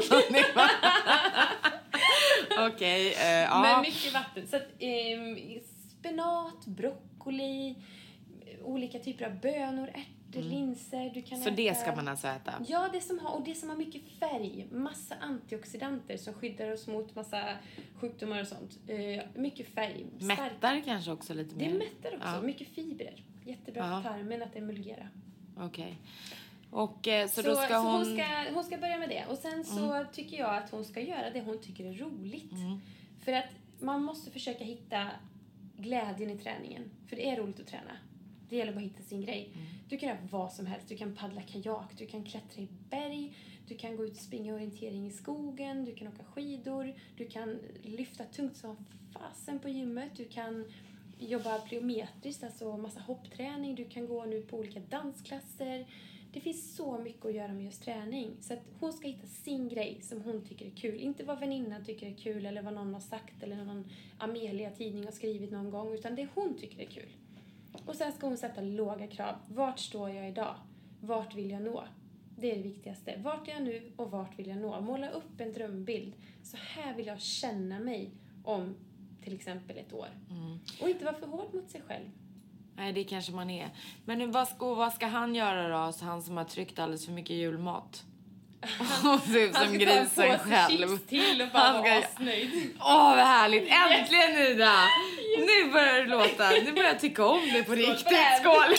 Okej, Men mycket vatten. Så att, spenat, broccoli, olika typer av bönor, ärtor, linser. Du kan så äta. Det ska man alltså äta? Ja, det som har mycket färg. Massa antioxidanter som skyddar oss mot massa sjukdomar och sånt. Mycket färg. Mättar kanske också lite mer? Det mättar också. Mycket fibrer. Jättebra för tarmen att emulgera. Okej. Och så då ska hon ska börja med det. Och sen så tycker jag att hon ska göra det hon tycker är roligt. För att man måste försöka hitta glädjen i träningen. För det är roligt att träna. Det gäller bara att hitta sin grej. Du kan göra vad som helst. Du kan paddla kajak, du kan klättra i berg, du kan gå ut och springa orientering i skogen, du kan åka skidor, du kan lyfta tungt som fasen på gymmet, du kan jobba plyometriskt, alltså massa hoppträning, du kan gå nu på olika dansklasser. Det finns så mycket att göra med just träning. Så att hon ska hitta sin grej som hon tycker är kul. Inte vad väninnan tycker är kul eller vad någon har sagt eller någon Amelia-tidning har skrivit någon gång. Utan det hon tycker är kul. Och sen ska hon sätta låga krav. Vart står jag idag? Vart vill jag nå? Det är det viktigaste. Vart är jag nu och vart vill jag nå? Måla upp en drömbild. Så här vill jag känna mig om till exempel ett år. Och inte vara för hård mot sig själv. Nej, det kanske man är. Men vad ska han göra då? Så han som har tryckt alldeles för mycket julmat. Och ser ut som grisen själv. Chips till och bara vara asnöjd. Åh, vad härligt. Äntligen, Ida. Nu börjar det låta. Nu börjar jag tycka om det på riktigt. Skål.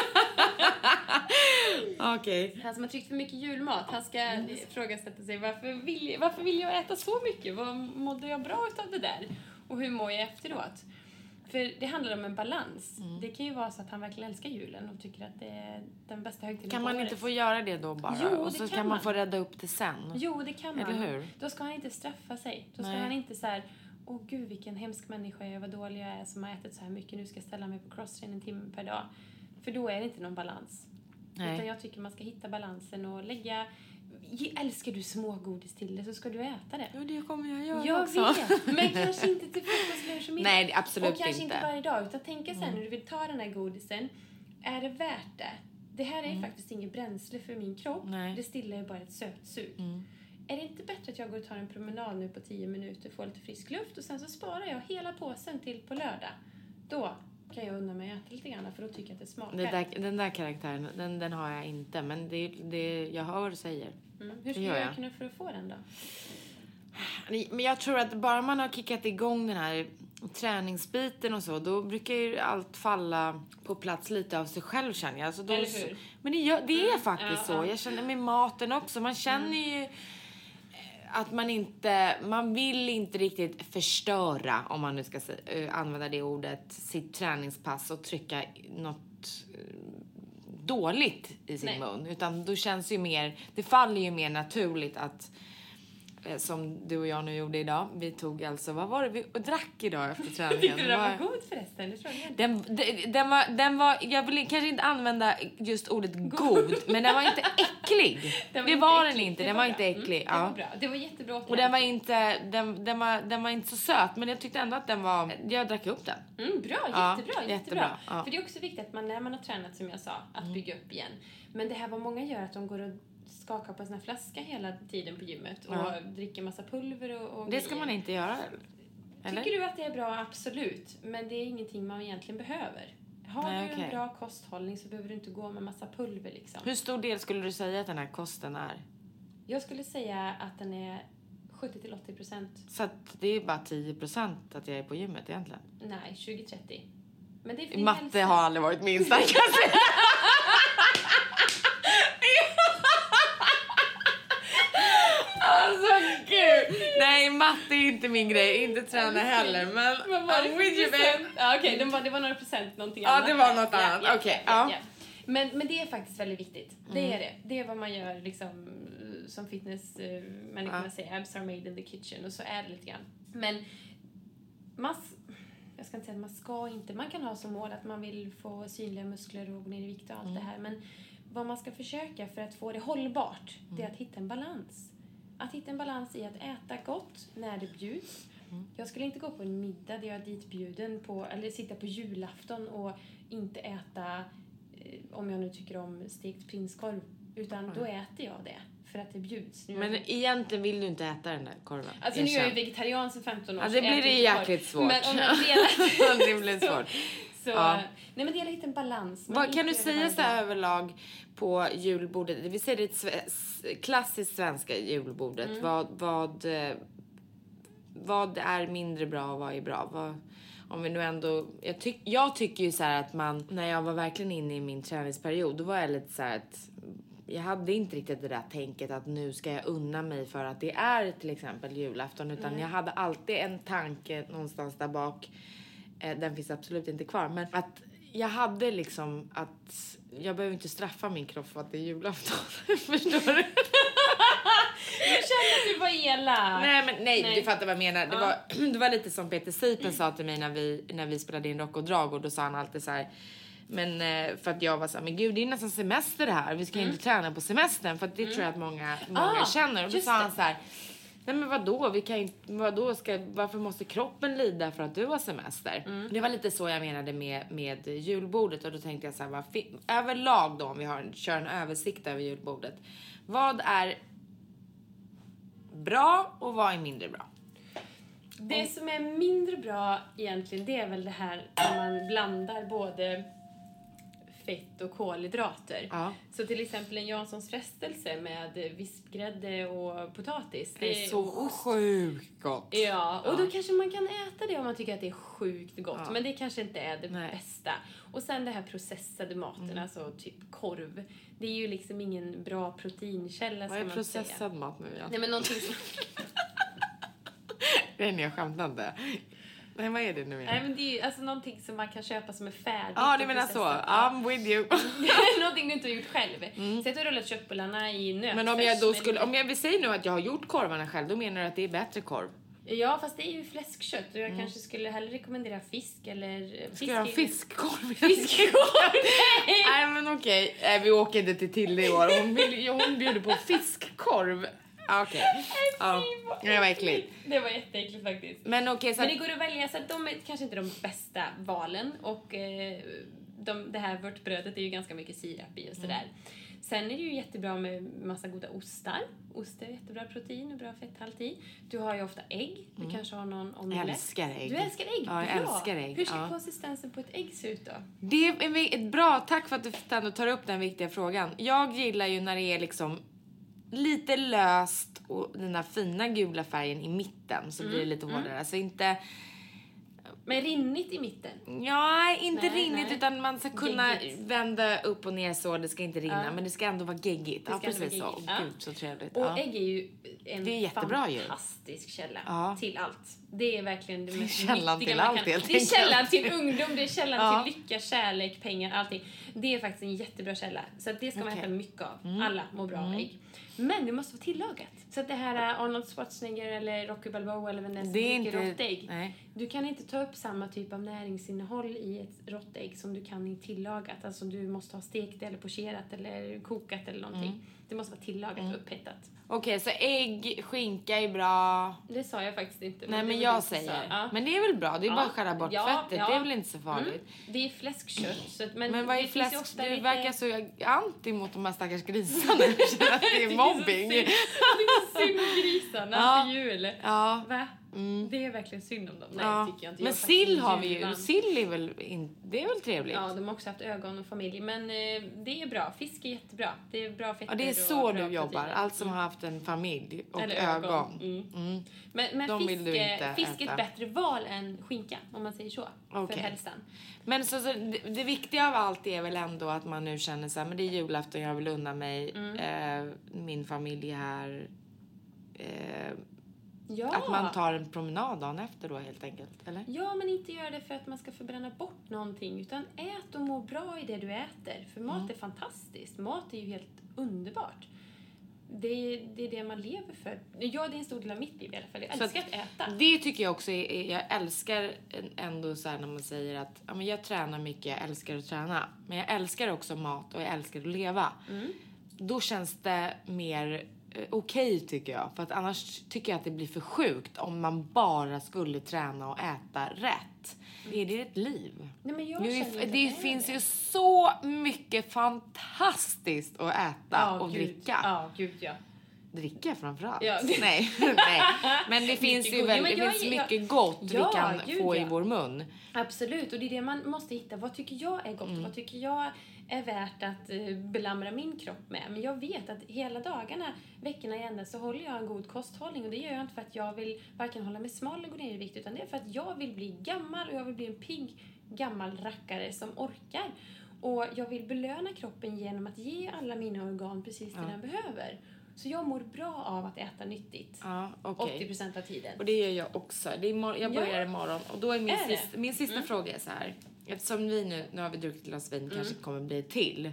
Okej. Han som har tryckt för mycket julmat, han ska ifrågasätta sig. Varför vill jag äta så mycket? Vad mådde jag bra utav det där? Och hur mår jag efteråt? För det handlar om en balans. Det kan ju vara så att han verkligen älskar julen och tycker att det är den bästa högtiden. Kan man inte få göra det då bara? Jo, och så kan man få rädda upp det sen. Jo, det kan man. Eller hur? Då ska han inte straffa sig. Då ska han inte så här: åh gud vilken hemsk människa jag är, vad dålig jag är som har ätit så här mycket. Nu ska jag ställa mig på crosstrain 1 timme per dag. För då är det inte någon balans. Nej. Utan jag tycker man ska hitta balansen och lägga... Älskar du smågodis till det så ska du äta det. Jo, det kommer jag göra Jag också. vet, men kanske inte till frukost, lunch och middag. Nej, absolut inte. Och kanske inte varje dag, utan tänka sen när du vill ta den här godisen. Är det värt det? Det här är faktiskt inget bränsle för min kropp. Nej. Det stillar ju bara ett sötsug. Är det inte bättre att jag går och tar en promenad nu på 10 minuter, får lite frisk luft och sen så sparar jag hela påsen till på lördag. Då kan jag unna mig att äta lite grann för då tycker jag att det smakar. Den där karaktären, den har jag inte. Men jag hör vad du säger. Hur ska jag kunna för att få den då? Men jag tror att bara man har kickat igång den här träningsbiten och så, då brukar ju allt falla på plats lite av sig själv, känner jag. Alltså då, eller hur? Men det är faktiskt så. Jag känner med maten också. Man känner ju att man vill inte riktigt förstöra, om man nu ska använda det ordet, sitt träningspass och trycka något dåligt i sin mun. Utan då känns ju mer, det faller ju mer naturligt att, som du och jag nu gjorde idag. Vi tog alltså, vad var det vi drack idag efter träningen? Tyckte du den var god förresten? Det tror jag den var, jag vill kanske inte använda just ordet god, men den var inte äcklig. Det var den inte, den var inte äcklig. Det var bra, det var jättebra. Och den var inte så söt, men jag tyckte ändå att jag drack upp den. Bra, jättebra. Ja. För det är också viktigt att man, när man har tränat, som jag sa, att bygga upp igen. Men det här vad många gör, att de går och skakar på en sån här flaska hela tiden på gymmet och dricker massa pulver och det ska man inte göra, eller? Tycker du att det är bra? Absolut. Men det är ingenting man egentligen behöver. Har du en bra kosthållning så behöver du inte gå med massa pulver liksom. Hur stor del skulle du säga att den här kosten är? Jag skulle säga att den är 70-80%. Så att det är bara 10% att jag är på gymmet egentligen? Nej, 20-30. Men det är för din matte hälsa. har aldrig varit min starkaste. Alltså gud. Nej, matte är inte min grej. Inte träna heller. Men I'm with you, babe. Ja, okej, det var några procent någonting annat. annat. Ja, det var något annat. Okej. Ja. Men det är faktiskt väldigt viktigt. Det är det. Det är vad man gör liksom, som fitnessmänniskorna säger. Abs are made in the kitchen. Och så är det lite grann. Men jag ska inte säga att man ska inte. Man kan ha som mål att man vill få synliga muskler och gå ner i vikt och allt det här. Men vad man ska försöka för att få det hållbart, det är att hitta en balans. Att hitta en balans i att äta gott när det bjuds. Jag skulle inte gå på en middag där jag är ditbjuden på, eller sitta på julafton och inte äta, om jag nu tycker om stekt prinskorv. Utan då äter jag det. För att det bjuds. Men egentligen vill du inte äta den där korven. Alltså nu är jag ju vegetarian sedan 15 år. Ja, det blir det jäkligt svårt. Men om jag delar... det blir svårt. Nej, men det gäller att hitta en balans. Kan du säga så här överlag på julbordet? Vi säger det klassiskt svenska julbordet. Vad är mindre bra och vad är bra? Om vi nu ändå... Jag tycker ju så här att när jag var verkligen inne i min träningsperiod, då var jag lite så här att... Jag hade inte riktigt det där tänket att nu ska jag unna mig för att det är till exempel julafton. Utan jag hade alltid en tanke någonstans där bak. Den finns absolut inte kvar. Men att jag hade liksom att jag behöver inte straffa min kropp för att det är julafton. Förstår du? Jag kände att du var elak. Nej, du fattar vad jag menar. Det var lite som Peter Sipen sa till mig när vi spelade in Rock och Drag. Och då sa han alltid så här... Men för att jag var så här, men gud, det är nästan semester det här. Vi ska inte träna på semestern. För att det tror jag att många känner. Och då sa han så här... Nej, men vadå? Varför måste kroppen lida för att du har semester? Det var lite så jag menade med julbordet. Och då tänkte jag så här, överlag då, om vi kör en översikt över julbordet. Vad är bra och vad är mindre bra? Det som är mindre bra egentligen, det är väl det här när man blandar både fett och kolhydrater. Ja. Så till exempel en Janssons frestelse med vispgrädde och potatis. Det är så sjukt gott. Ja, och då kanske man kan äta det om man tycker att det är sjukt gott. Ja. Men det kanske inte är det Nej. bästa. Och sen det här processade maten, alltså typ korv. Det är ju liksom ingen bra proteinkälla. Vad är ska man processad säga. mat nu igen? Nej, men någonting som... Nej, jag skämtar inte. Nej, vad är det nu igen? Nej, men det är ju alltså någonting som man kan köpa som är färdigt. Ja, du menar så. I'm with you. Någonting du inte har gjort själv. Så att du har rullat köttbullarna i nötfärs. Men om jag då skulle, om jag vill säga nu att jag har gjort korvarna själv, då menar du att det är bättre korv? Ja, fast det är ju fläskkött. Och jag kanske skulle hellre rekommendera fisk eller... Ska jag ha fiskkorv? Fiskkorv? Nej, men okej. Vi åker inte till Tilde i år. Hon bjuder på fiskkorv. Okej. Ja, det var äckligt. Det var jätteäckligt faktiskt. Men okej, så Men det går att välja, så att de är kanske inte de bästa valen. Och det här vörtbrödet är ju ganska mycket sirap i och sådär. Sen är det ju jättebra med massa goda ostar. Ost är jättebra protein och bra fetthalt i. Du har ju ofta ägg. Du kanske har någon omelett. Jag älskar ägg. Du älskar ägg? Ja, jag älskar ägg. Hur ser konsistensen på ett ägg se ut då? Det är ett bra, tack för att du tar upp den viktiga frågan. Jag gillar ju när det är liksom lite löst och den här fina gula färgen i mitten, så blir det lite hårdare. Alltså inte... Men rinnigt i mitten? Ja, inte Nej, rinnigt, nej. utan man ska kunna Geggigt. vända upp och ner så, det ska inte rinna, men det ska ändå vara geggigt. Ja, ska ändå vara precis så. geggigt, ja. Gud, så trevligt. Och Ja. ägg är ju en Det är jättebra ju. fantastisk källa Ja. till allt. Det är verkligen det mest källan nyttiga till man allt, kan. helt Det är enkelt. källan till ungdom, det är källan Ja. till lycka, kärlek, pengar, allting. Det är faktiskt en jättebra källa. Så att det ska man Okej. äta mycket av. Alla mår bra av ägg. Men det måste vara tillagat. Så att det här Arnold Schwarzenegger eller Rocky Balboa eller vem det är som Det är dricker inte- rått ägg. nej. Du kan inte ta upp samma typ av näringsinnehåll i ett rått ägg som du kan i tillagat. Alltså du måste ha stekt eller pocherat eller kokat eller någonting. Det måste vara tillagat och upphettat. Okej, så ägg, skinka är bra. Det sa jag faktiskt inte. Nej, det men var jag du som sa. säger. Ja. Men det är väl bra, det är bara att skära bort Ja, fettet. ja. Det är väl inte så farligt. Det är fläskkött. Så att, Men vad är det finns ju fläsk? ofta Du lite- verkar så anti mot de här stackars grisarna. Jag känner att det är mobbing. Det är så synd om grisarna Ja. för jul. Ja. Va? Det är verkligen synd om dem. Nej, Ja. tycker jag inte. Men Jag är faktiskt sill en har vi ju. djurvän. Sill är väl det är väl trevligt? Ja, de har också haft ögon och familj. Men det är bra. Fisk är jättebra. Det är bra fetter. Ja, det är och så bra du jobbar. proteiner. Allt som har haft en familj och Eller ögon. Men De vill du inte fisk är äta. ett bättre val än skinka, om man säger så. Okej. För hälsan. Men så det viktiga av allt är väl ändå att man nu känner så här, men det är julafton, jag vill unna mig min familj här. Ja. Att man tar en promenad dagen efter då helt enkelt, eller? Ja, men inte gör det för att man ska förbränna bort någonting. Utan ät och må bra i det du äter. För mat är fantastiskt. Mat är ju helt underbart. Det är det man lever för. Ja, det är en stor del av mitt liv i alla fall. Jag älskar att äta. Det tycker jag också jag älskar ändå så här när man säger att ja, men jag tränar mycket, jag älskar att träna. Men jag älskar också mat och jag älskar att leva. Då känns det mer okej, tycker jag. För att annars tycker jag att det blir för sjukt om man bara skulle träna och äta rätt. Är det ett liv? Nej, men jag Nu känner inte det att finns är ju så mycket fantastiskt att äta och gud. dricka. Ja, gud ja. Dricka framförallt. Ja. Nej. Men det finns ju gott. väl, Ja, men det jag- finns jag- mycket gott Ja, vi kan gud, få i ja. vår mun. Absolut, och det är det man måste hitta. Vad tycker jag är gott? Vad tycker jag är värt att belamra min kropp med? Men jag vet att hela dagarna, veckorna i ända, så håller jag en god kosthållning. Och det gör jag inte för att jag vill varken hålla mig smal eller gå ner i vikt. Utan det är för att jag vill bli gammal och jag vill bli en pigg gammal rackare som orkar. Och jag vill belöna kroppen genom att ge alla mina organ precis det den behöver. Så jag mår bra av att äta nyttigt. Ja, okej. 80% av tiden. Och det gör jag också. Det är jag börjar imorgon. Och då är min sista Mm. fråga är så här. Eftersom vi nu har vi druckit ett glas vin, kanske kommer bli till.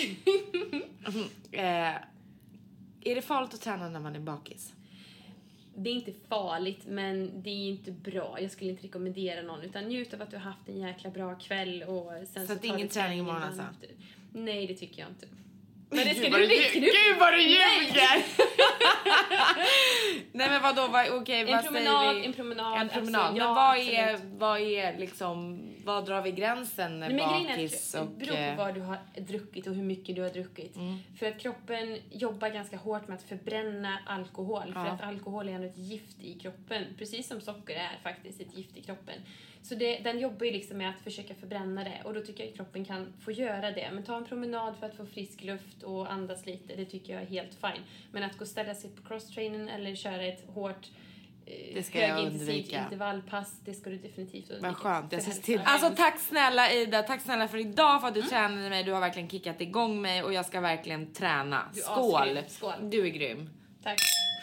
Är det farligt att träna när man är bakis? Det är inte farligt, men det är inte bra. Jag skulle inte rekommendera någon, utan njut av att du har haft en jäkla bra kväll och sen Så att tar ingen du träning imorgon dagen alltså? efter. Nej, det tycker jag inte. Men det ska Gud vad du du bli. Gud vad du ljuger! Nej men vadå, okej, vad säger vi? En promenad. Men vad är liksom, vad drar vi gränsen bakis och... Det beror på vad du har druckit och hur mycket du har druckit. För att kroppen jobbar ganska hårt med att förbränna alkohol. För att alkohol är ändå ett gift i kroppen. Precis som socker är faktiskt ett gift i kroppen. Så den jobbar ju liksom med att försöka förbränna det. Och då tycker jag att kroppen kan få göra det. Men ta en promenad för att få frisk luft och andas lite. Det tycker jag är helt fine. Men att gå och ställa sig på crosstrainen eller köra ett hårt högintensivt intervallpass, det ska du definitivt undvika. Vad skönt, jag ser till. Alltså tack snälla Ida, tack snälla för idag för att du tränade mig. Du har verkligen kickat igång mig och jag ska verkligen träna. Skål! Du är grym. Tack.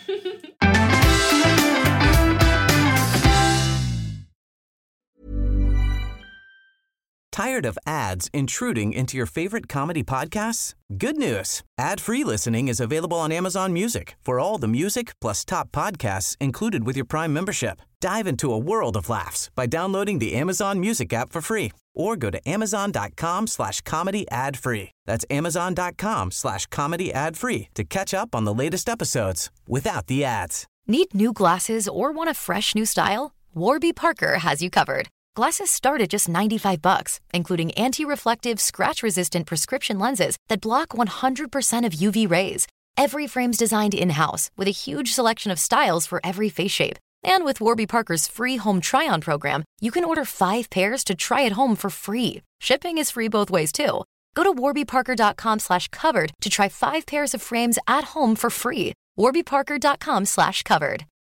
Tired of ads intruding into your favorite comedy podcasts? Good news. Ad-free listening is available on Amazon Music for all the music plus top podcasts included with your Prime membership. Dive into a world of laughs by downloading the Amazon Music app for free or go to amazon.com/comedy ad-free. That's amazon.com/comedy ad-free to catch up on the latest episodes without the ads. Need new glasses or want a fresh new style? Warby Parker has you covered. Glasses start at just $95, including anti-reflective, scratch-resistant prescription lenses that block 100% of UV rays. Every frame's designed in-house with a huge selection of styles for every face shape. And with Warby Parker's free home try-on program, you can order 5 pairs to try at home for free. Shipping is free both ways, too. Go to warbyparker.com/covered to try 5 pairs of frames at home for free. warbyparker.com/covered.